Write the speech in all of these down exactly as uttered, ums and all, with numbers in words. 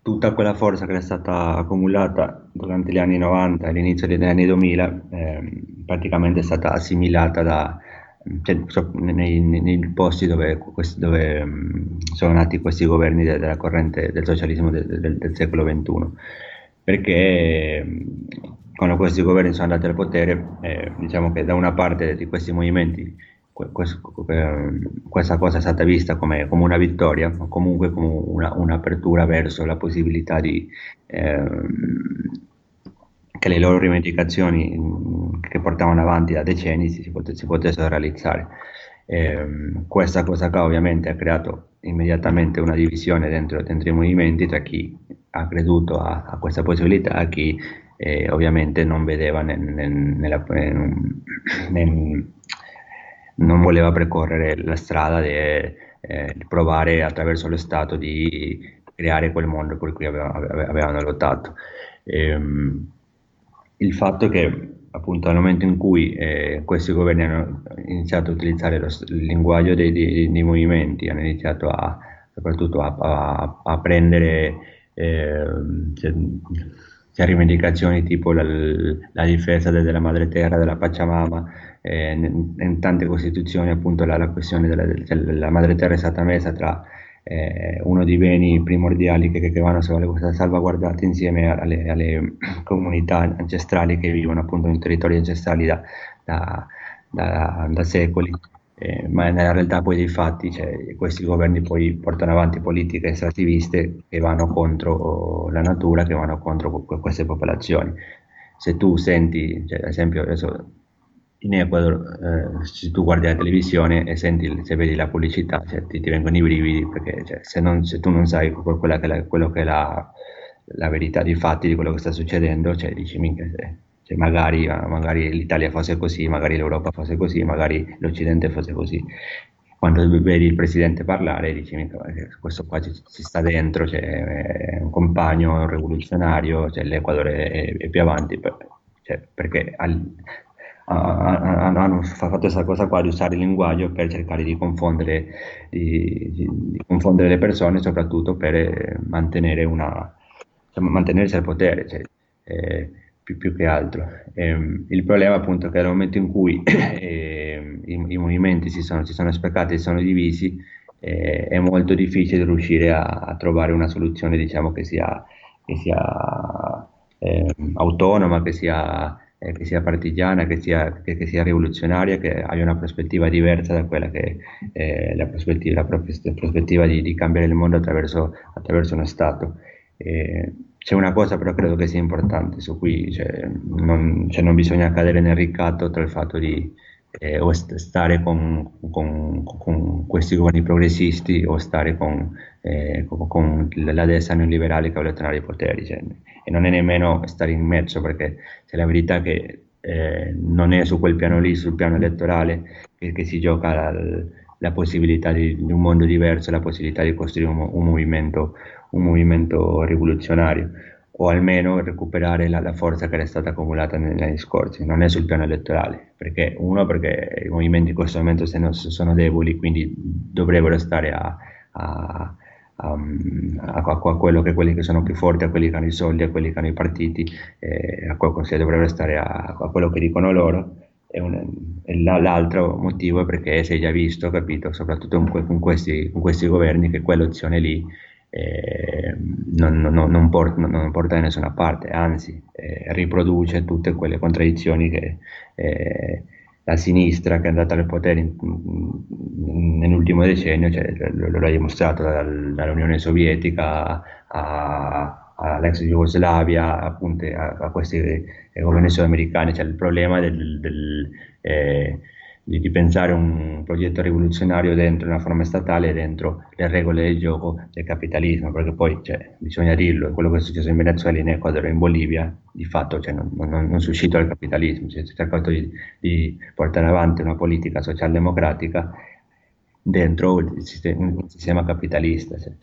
tutta quella forza che era stata accumulata durante gli anni novanta e all'inizio degli anni duemila, ehm, praticamente è stata assimilata da, cioè, so- nei, nei- nei posti dove, questi- dove, mh, sono nati questi governi de- della corrente del socialismo de- del, del secolo ventuno. Perché mh, quando questi governi sono andati al potere, eh, diciamo che da una parte di questi movimenti que- quest- eh, questa cosa è stata vista come, come una vittoria, ma comunque come una- un'apertura verso la possibilità di, ehm, che le loro rivendicazioni mh, che portavano avanti da decenni si, si pote- si potessero realizzare. Ehm, questa cosa qua ovviamente ha creato immediatamente una divisione dentro, dentro i movimenti tra chi ha creduto a, a questa possibilità e chi eh, ovviamente non vedeva nel, nel- nella, nel- nel- non voleva percorrere la strada di eh, di provare attraverso lo Stato di creare quel mondo per cui aveva- ave- avevano lottato. Ehm, il fatto che appunto nel momento in cui eh, questi governi hanno iniziato a utilizzare lo s- il linguaggio dei, dei- dei movimenti, hanno iniziato a, soprattutto a, a- a prendere ehm, cioè, cioè rivendicazioni tipo la, la difesa de- della madre terra, della Pachamama, eh, in, in tante costituzioni appunto la, la questione della, cioè, della madre terra è stata messa tra eh, uno dei beni primordiali che, che vanno salv- salvaguardati insieme alle, alle comunità ancestrali che vivono appunto in territori ancestrali da, da- da- da secoli. Eh, ma nella realtà poi dei fatti, cioè, questi governi poi portano avanti politiche estrattiviste che vanno contro la natura, che vanno contro que- queste popolazioni. Se tu senti, cioè, ad esempio, adesso in Ecuador, eh, se tu guardi la televisione e senti, se vedi la pubblicità, cioè, ti, ti vengono i brividi, perché cioè, se, non- se tu non sai que- quella che è la, quello che è la, la verità dei fatti di quello che sta succedendo, cioè, dici, minchia, se- cioè, magari, ah, magari l'Italia fosse così, magari l'Europa fosse così, magari l'Occidente fosse così. Quando vedi il presidente parlare, dici, minchia, ma che questo qua ci, ci sta dentro, cioè, è un compagno, è un rivoluzionario, cioè, l'Ecuador è, è- è più avanti, per- cioè, perché al- ha- ha- hanno fatto questa cosa qua di usare il linguaggio per cercare di confondere, di, di- di confondere le persone, soprattutto per eh, mantenere una, insomma, mantenersi al potere, cioè, eh, più, più che altro. Ehm, il problema appunto è che nel momento in cui ehm, i, i movimenti si sono, si sono speccati, si sono divisi, eh, è molto difficile riuscire a, a trovare una soluzione, diciamo, che sia, che sia ehm, autonoma, che sia, eh, che sia partigiana, che sia, che, che sia rivoluzionaria, che abbia una prospettiva diversa da quella che è la prospettiva, la propria prospettiva di, di cambiare il mondo attraverso, attraverso uno Stato. Eh, c'è una cosa però credo che sia importante su cui cioè, non, cioè, non bisogna cadere nel ricatto tra il fatto di eh, o st- stare con, con- con questi governi progressisti o stare con, eh, con- con la destra neoliberale che vuole ottenere i poteri. Cioè, e non è nemmeno stare in mezzo perché c'è la verità che eh, non è su quel piano lì, sul piano elettorale, che, che si gioca la, la possibilità di, di un mondo diverso, la possibilità di costruire un, un movimento un movimento rivoluzionario o almeno recuperare la, la forza che era stata accumulata negli anni scorsi. Non è sul piano elettorale, perché uno, perché i movimenti in questo momento sono, sono deboli, quindi dovrebbero stare a, a, a, a, a quello che, quelli che sono più forti, a quelli che hanno i soldi, a quelli che hanno i partiti, eh, a quello, cioè, dovrebbero stare a, a quello che dicono loro. E un- e la- l'altro motivo è perché si è già visto, capito, soprattutto con, que- con questi, con questi governi, che quell'opzione lì eh, non, non- non porta, non porta da nessuna parte, anzi eh, riproduce tutte quelle contraddizioni che eh, la sinistra che è andata al potere in- in- nell'ultimo decennio, cioè, lo, lo ha dimostrato dal- dall'Unione Sovietica a- all'ex Jugoslavia, appunto a, a questi eh, governi sudamericani, cioè il problema del, del, eh, di, di pensare un progetto rivoluzionario dentro una forma statale e dentro le regole del gioco del capitalismo, perché poi cioè, bisogna dirlo, quello che è successo in Venezuela, in Ecuador e in Bolivia, di fatto cioè, non, non, non suscita il capitalismo, cioè, si è cercato di, di portare avanti una politica socialdemocratica dentro il sistema, un sistema capitalista, cioè,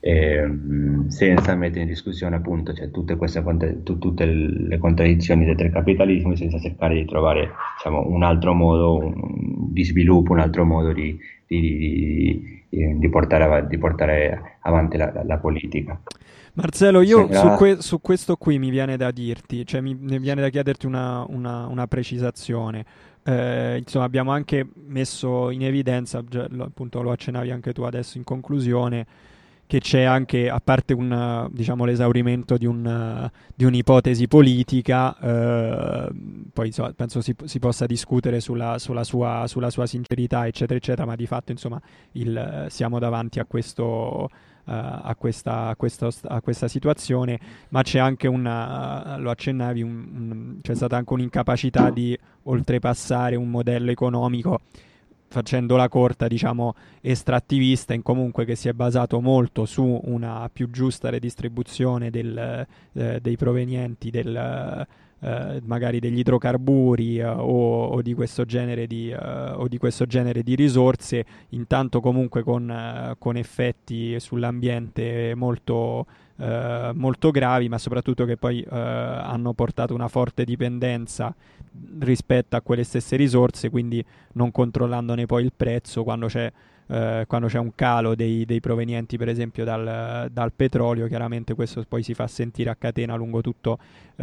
ehm, senza mettere in discussione appunto cioè, tutte, queste, contra- tu- tutte le contraddizioni del capitalismo, senza cercare di trovare diciamo, un altro modo un- di sviluppo, un altro modo di, di- di- di- di portare, av- di portare avanti la, la- la politica. Marcello, io su, Sembra, que- su questo qui mi viene da dirti, cioè mi, mi viene da chiederti una, una- una precisazione. Eh, insomma, abbiamo anche messo in evidenza, già lo- appunto lo accennavi anche tu adesso in conclusione, che c'è anche, a parte un, eh, diciamo, l'esaurimento di, un, eh, di un'ipotesi politica, eh, poi insomma, penso si, si possa discutere sulla, sulla sua, sulla sua sincerità, eccetera, eccetera, ma di fatto, insomma, il, eh, siamo davanti a questo... eh, a, questa, a, questo- a questa situazione, ma c'è anche una, lo accennavi, un- un- c'è stata anche un'incapacità di oltrepassare un modello economico facendola corta, diciamo, estrattivista, in comunque che si è basato molto su una più giusta redistribuzione del, eh, dei provenienti del, eh, magari degli idrocarburi eh, o, o di questo genere di, eh, o di questo genere di risorse, intanto comunque con, eh, con effetti sull'ambiente molto, eh, molto gravi, ma soprattutto che poi eh, hanno portato una forte dipendenza rispetto a quelle stesse risorse, quindi non controllandone poi il prezzo quando c'è, eh, quando c'è un calo dei, dei provenienti per esempio dal, dal petrolio, chiaramente questo poi si fa sentire a catena lungo, tutto,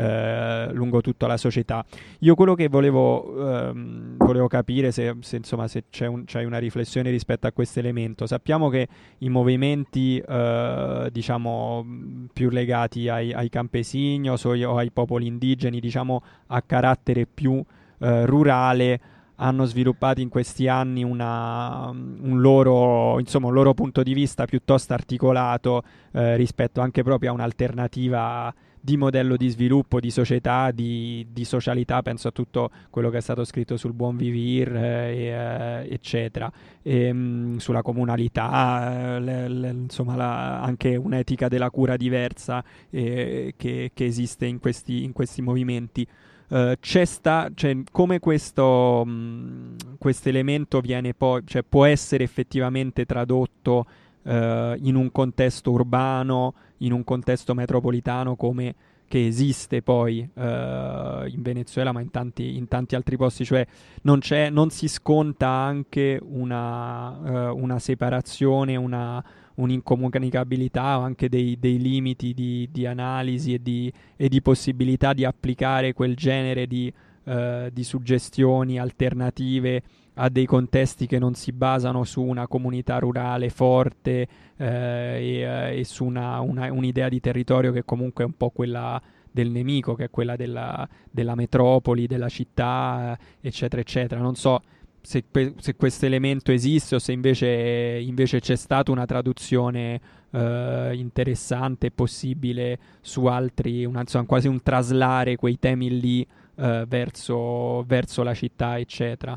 eh, lungo tutta la società. Io quello che volevo, ehm, volevo capire se, se, insomma, se c'è, un, c'è una riflessione rispetto a questo elemento. Sappiamo che i movimenti eh, diciamo più legati ai, ai campesini o, so- o ai popoli indigeni, diciamo a carattere più eh, rurale, hanno sviluppato in questi anni una, un, loro, insomma, un loro punto di vista piuttosto articolato eh, rispetto anche proprio a un'alternativa di modello di sviluppo, di società, di, di socialità, penso a tutto quello che è stato scritto sul buon vivir, eh, e, eh, eccetera, e, mh, sulla comunalità, eh, le- le- insomma la- anche un'etica della cura diversa eh, che, che esiste in questi, in questi movimenti. Uh, c'è sta, cioè, come questo questo elemento viene poi, cioè, può essere effettivamente tradotto uh, in un contesto urbano, in un contesto metropolitano, come che esiste poi uh, in Venezuela, ma in tanti, in tanti altri posti, cioè non, c'è, non si sconta anche una, uh, una separazione, una, un'incomunicabilità o anche dei, dei limiti di, di analisi e di, e di possibilità di applicare quel genere di, eh, di suggestioni alternative a dei contesti che non si basano su una comunità rurale forte eh, e, eh, e su una, una, un'idea di territorio che comunque è un po' quella del nemico, che è quella della, della metropoli, della città, eh, eccetera, eccetera. Non so se, se questo elemento esiste o se invece, invece c'è stata una traduzione eh, interessante e possibile su altri, una, insomma, quasi un traslare quei temi lì eh, verso, verso la città, eccetera.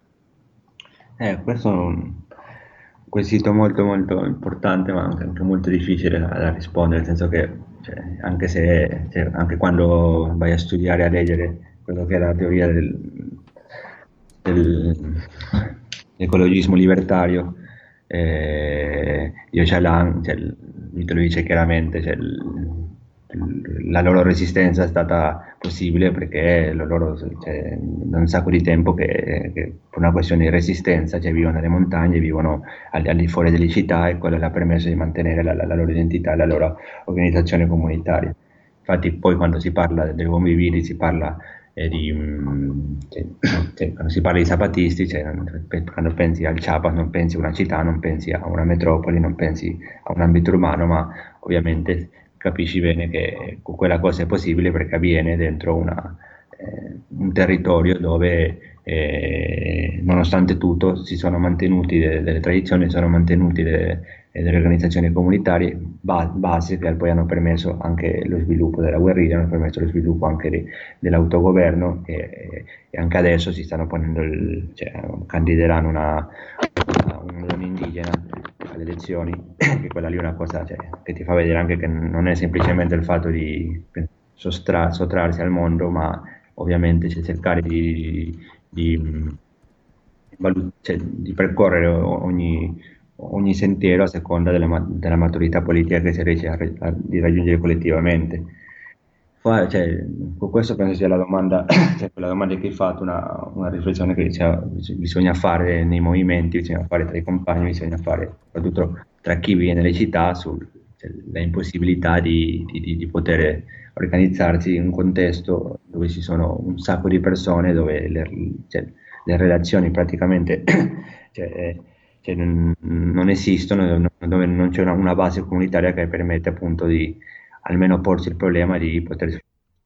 eh, questo è un quesito molto molto importante, ma anche, anche molto difficile da, da rispondere, nel senso che cioè, anche se cioè, anche quando vai a studiare, a leggere quello che è la teoria del, del- dell'ecologismo libertario, eh, io c'è la, cioè, lui te lo dice chiaramente, cioè, il- il- la loro resistenza è stata possibile perché lo- loro cioè, da un sacco di tempo che, che per una questione di resistenza cioè, vivono nelle montagne, vivono al, al di fuori delle città e quello le ha permesso di mantenere la, la- la loro identità e la loro organizzazione comunitaria. Infatti poi quando si parla del buon vivere si parla eh, di, mm, cioè, cioè, quando si parla di zapatisti, cioè, quando pensi al Chiapas non pensi a una città, non pensi a una metropoli, non pensi a un ambito urbano, ma ovviamente capisci bene che quella cosa è possibile perché avviene dentro una, eh, un territorio dove eh, nonostante tutto si sono mantenuti de- delle tradizioni, si sono mantenuti de- delle organizzazioni comunitarie ba- base che poi hanno permesso anche lo sviluppo della guerriglia, hanno permesso lo sviluppo anche di, dell'autogoverno e, e, anche adesso si stanno ponendo, il, cioè, candideranno una, una, un indigena alle elezioni, che quella lì è una cosa cioè, che ti fa vedere anche che non è semplicemente il fatto di sostra- sottrarsi al mondo, ma ovviamente c'è cercare di, di, valu- cioè, di percorrere ogni, ogni sentiero a seconda della, ma- della maturità politica che si riesce a, re- a- di raggiungere collettivamente. Fa- cioè, con questo penso sia la domanda, cioè, quella domanda che hai fatto, una, una riflessione che diceva, bisogna fare nei movimenti, bisogna fare tra i compagni, bisogna fare soprattutto tra chi vive nelle città, sulla impossibilità di, di- di- di poter organizzarsi in un contesto dove ci sono un sacco di persone, dove le, cioè, le relazioni praticamente cioè, eh, cioè, non, non esistono, dove non c'è una, una base comunitaria che permette appunto di almeno porsi il problema di poter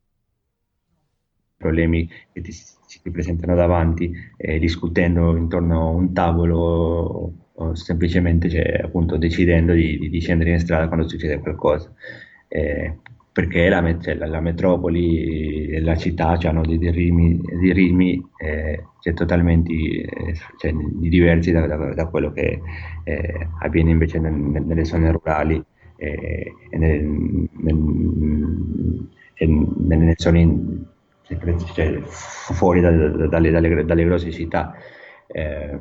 problemi che ti, si ti presentano davanti, eh, discutendo intorno a un tavolo o, o semplicemente cioè, appunto decidendo di, di, di scendere in strada quando succede qualcosa. Eh, perché la, met- cioè, la, la metropoli e la città hanno dei, dei ritmi, dei ritmi eh, cioè, totalmente eh, cioè, diversi da, da, da quello che eh, avviene invece nel- nelle zone rurali eh, e nel, nel, cioè, nelle zone in- cioè, fuori da- da- dalle, dalle- dalle grosse città. Eh,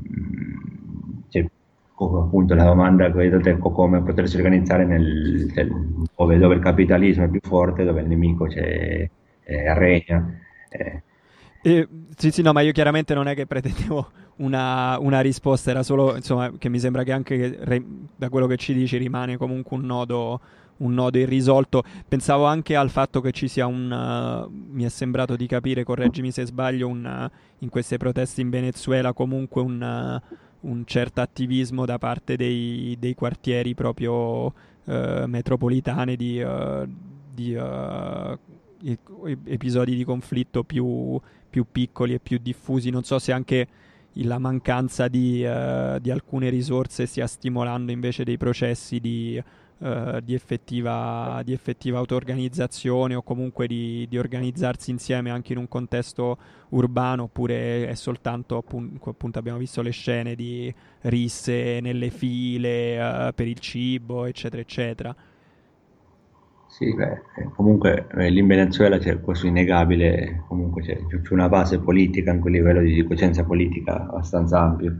cioè, co- appunto la domanda che hai detto te, co- come potersi organizzare nel, cioè, dove, dove il capitalismo è più forte, dove il nemico c'è, eh, regna. Eh, E, sì, sì, no, ma io chiaramente non è che pretendevo una, una risposta, era solo, insomma, che mi sembra che anche che re- da quello che ci dici rimane comunque un nodo, un nodo irrisolto. Pensavo anche al fatto che ci sia un, uh, mi è sembrato di capire, correggimi se sbaglio, un, uh, in queste proteste in Venezuela comunque un, uh, un certo attivismo da parte dei, dei quartieri proprio uh, metropolitane di, uh, di uh, e- episodi di conflitto più più piccoli e più diffusi. Non so se anche la mancanza di, eh, di alcune risorse stia stimolando invece dei processi di, eh, di effettiva, di effettiva auto-organizzazione o comunque di, di organizzarsi insieme anche in un contesto urbano, oppure è soltanto appunto, appunto abbiamo visto le scene di risse nelle file eh, per il cibo, eccetera, eccetera. Sì, beh, eh, comunque eh, lì in Venezuela c'è questo innegabile, comunque c'è, c'è una base politica, anche a livello di, di coscienza politica abbastanza ampio.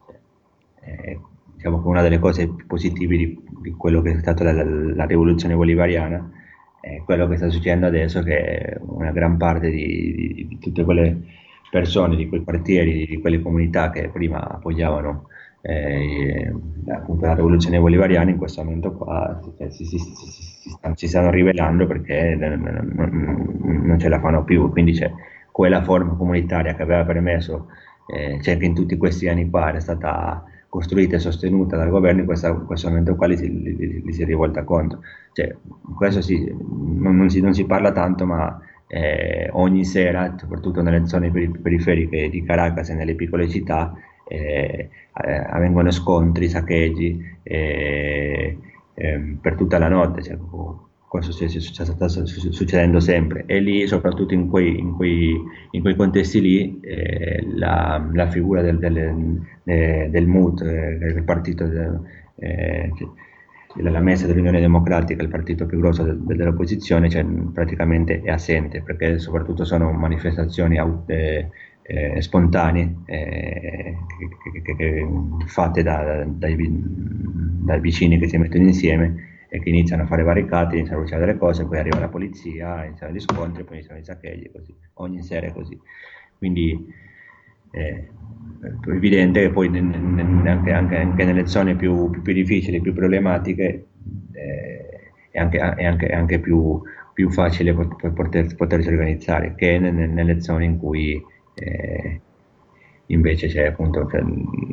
Eh, diciamo che una delle cose più positive di, di quello che è stata la, la- la rivoluzione bolivariana è quello che sta succedendo adesso, che una gran parte di, di- di tutte quelle persone, di quei quartieri, di quelle comunità che prima appoggiavano eh, appunto la rivoluzione bolivariana in questo momento qua cioè, si, si- si- si- si stanno, si stanno rivelando perché non, non- non- non ce la fanno più, quindi c'è quella forma comunitaria che aveva permesso, eh, cioè che in tutti questi anni qua era stata costruita e sostenuta dal governo, in, questa- in questo momento qua li si, li- li- li si è rivolta contro. Cioè, questo sì, non, non si, non si parla tanto, ma eh, ogni sera, soprattutto nelle zone peri- periferiche di Caracas e nelle piccole città, eh, eh, avvengono scontri, saccheggi eh, ehm, per tutta la notte, cioè, questo sta sta- sta succedendo sempre. E lì, soprattutto in quei, in quei, in quei contesti lì, eh, la, la figura del, del, eh, del M U T, eh, che è il partito, del- eh, che- la messa dell'Unione Democratica, il partito più grosso del- dell'opposizione, cioè, praticamente è assente, perché soprattutto sono manifestazioni au- eh, eh, spontanee eh, che- che- che- fatte da- dai, dai vicini che si mettono insieme e che iniziano a fare barricate, iniziano a bruciare delle cose, poi arriva la polizia, iniziano gli scontri, poi iniziano i saccheggi, così, ogni sera è così. Quindi eh, è evidente che poi ne- ne- anche, anche- anche nelle zone più, più- più difficili, più problematiche, eh, è anche, è anche- è anche più, più facile pot- poter- potersi organizzare che nelle, nelle zone in cui eh, invece c'è appunto cioè,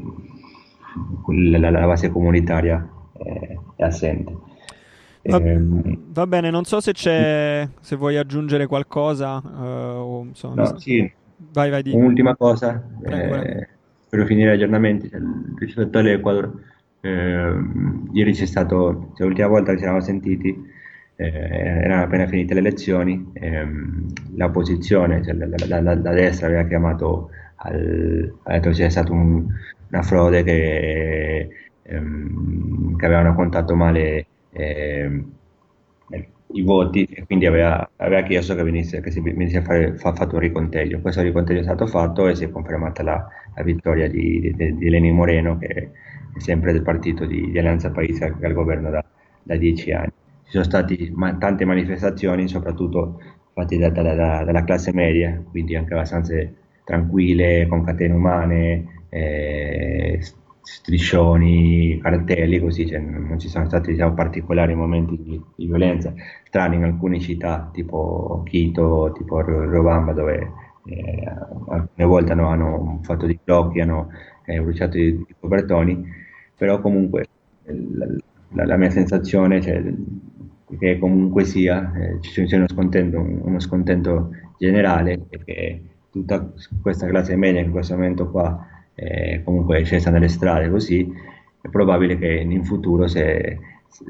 la, la- la base comunitaria eh, è assente. Va, Ehm, va bene, non so se c'è, se vuoi aggiungere qualcosa, eh, o insomma, mi no, s- sì, vai, vai, di, un'ultima cosa, prego, prego. eh, per finire gli aggiornamenti, cioè, rispetto all'Ecuador, ehm, ieri c'è stato, cioè, l'ultima volta che ci eravamo sentiti, eh, erano appena finite le elezioni, ehm, la opposizione, cioè la, la- la- la destra aveva chiamato, al, ha detto che c'è stata un- una frode, che, ehm, che avevano contato male ehm, i voti e quindi aveva, aveva chiesto che venisse, che si venisse a fare, fa, fatto un riconteggio. Questo riconteggio è stato fatto e si è confermata la, la vittoria di, di, di Lenin Moreno, che è sempre del partito di, di Alleanza Paese, che è al governo da, da dieci anni. Ci sono state ma, tante manifestazioni, soprattutto fatte da, da, da, dalla classe media, quindi anche abbastanza tranquille, con catene umane, eh, striscioni, cartelli, così, cioè, non ci sono stati, diciamo, particolari momenti di, di violenza, tranne in alcune città tipo Quito, tipo Robamba, dove eh, alcune volte hanno, hanno fatto dei blocchi, hanno eh, bruciato i, i copertoni, però comunque eh, la, la, la mia sensazione, cioè, che comunque sia eh, ci sia uno scontento, uno scontento generale, perché tutta questa classe media in questo momento qua eh, comunque è scesa nelle strade così, è probabile che in futuro, se, se,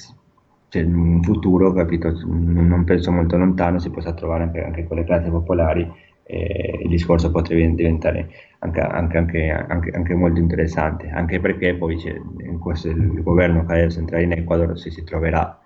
se in un futuro, capito, non penso molto lontano, si possa trovare anche, anche con le classi popolari, eh, il discorso potrebbe diventare anche, anche, anche, anche, anche molto interessante, anche perché poi c'è, in questo, il governo che adesso entrerà in Ecuador si, si troverà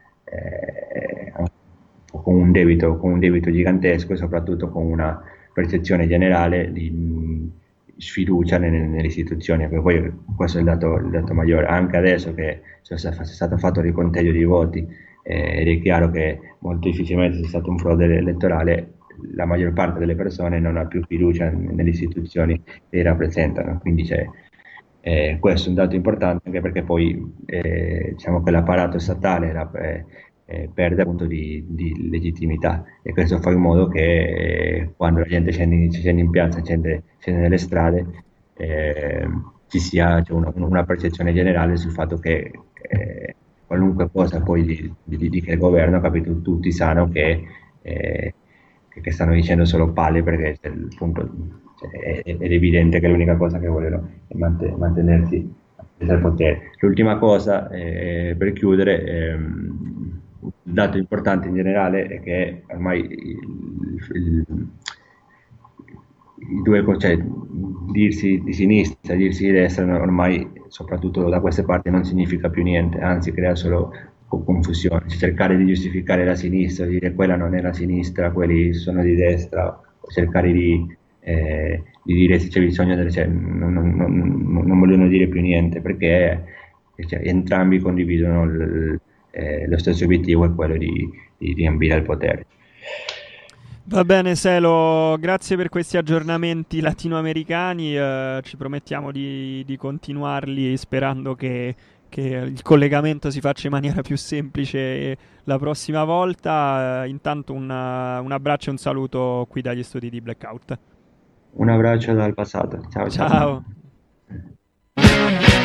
eh, con un debito, con un debito gigantesco e soprattutto con una percezione generale di sfiducia nelle, nelle istituzioni, perché poi questo è il dato, il dato maggiore, anche adesso che c'è stato fatto il riconteggio dei voti eh, ed è chiaro che molto difficilmente c'è stato un frode elettorale, la maggior parte delle persone non ha più fiducia nelle istituzioni che li rappresentano, quindi c'è eh, questo è un dato importante, anche perché poi eh, diciamo che l'apparato statale la, eh, eh, perde appunto di, di legittimità, e questo fa in modo che eh, quando la gente scende, scende in piazza, scende, scende nelle strade, eh, ci sia, cioè, una, una percezione generale sul fatto che eh, qualunque cosa poi di, di, di che il governo, capito, tutti sanno che, eh, che, che stanno dicendo solo palle, perché cioè, appunto, cioè, è, è evidente che l'unica cosa che vogliono è mant- mantenersi al potere. L'ultima cosa, eh, per chiudere, ehm, un dato importante in generale è che ormai il, il, i due, cioè, dirsi di sinistra, dirsi di destra, ormai, soprattutto da queste parti, non significa più niente, anzi crea solo confusione. Cercare di giustificare la sinistra, dire quella non è la sinistra, quelli sono di destra, o cercare di, eh, di dire se c'è bisogno delle, cioè, non, non, non, non vogliono dire più niente, perché cioè, entrambi condividono il, eh, lo stesso obiettivo, è quello di, di, di ambire al potere. Va bene, Selo, grazie per questi aggiornamenti latinoamericani, eh, ci promettiamo di, di continuarli sperando che, che il collegamento si faccia in maniera più semplice la prossima volta. Eh, intanto una- un abbraccio e un saluto qui dagli studi di Blackout. Un abbraccio dal passato, ciao ciao. Ciao!